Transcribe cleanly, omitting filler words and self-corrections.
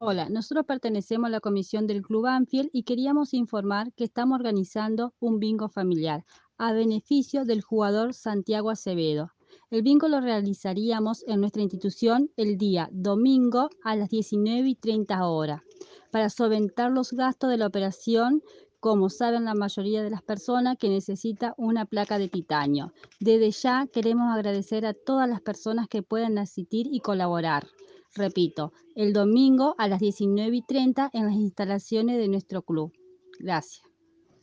Hola, nosotros pertenecemos a la comisión del Club Banfield y queríamos informar que estamos organizando un bingo familiar a beneficio del jugador Santiago Acevedo. El bingo lo realizaríamos en nuestra institución el día domingo a las 19:30 horas para solventar los gastos de la operación, como saben la mayoría de las personas que necesita una placa de titanio. Desde ya queremos agradecer a todas las personas que puedan asistir y colaborar. Repito, el domingo a las 19:30 en las instalaciones de nuestro club. Gracias.